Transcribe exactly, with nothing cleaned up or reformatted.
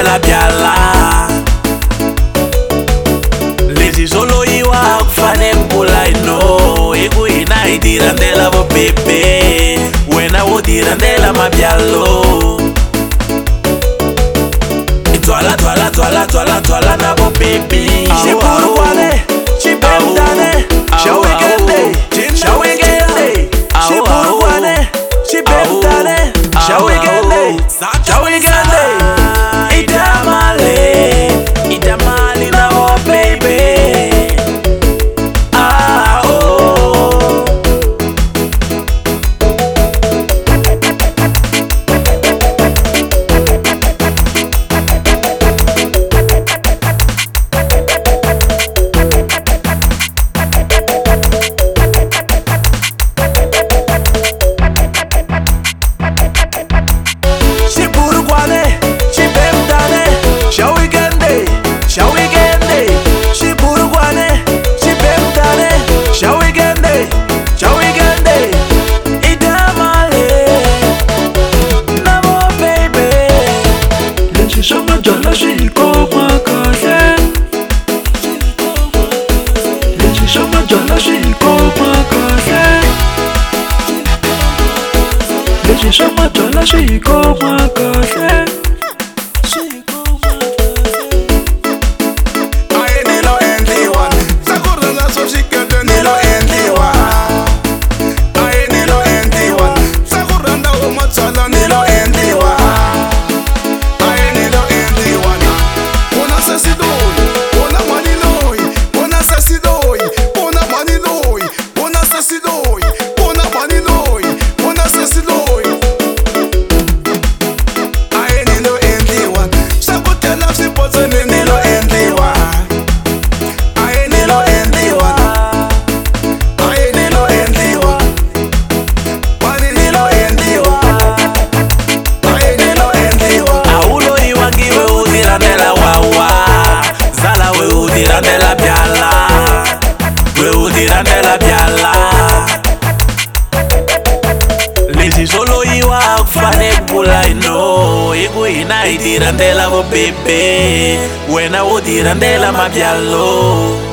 tirandela byala. Lezi solo iwa kufane mpula ino. Iku ina itirandela bo pepe. Wena wo tirandela mabyalo. Twala twala twala twala twala na bo baby. Shiburu kwale, shibemdane, shawigende, shawigende. Shiburu kwale, shibemdane, shawigende, shawigende. Idamale, idamale na bo baby. Ah oh. Shama jala shiko makase. Aye nilo endiwa, sakurana so shikete nilo endiwa. Aye nilo endiwa, sakuranda umatsala nilo endiwa. Aye nilo endiwa na, una sesidoi, una maniloi, una sesidoi, una maniloi, una sesidoi, una maniloi, una sesidoi. Tirandela byala, we tirandela byala. Lezi solo iwa kufane mpula ino. Iku ina itirandela bo pepe. Wena wo tirandela mabyalo.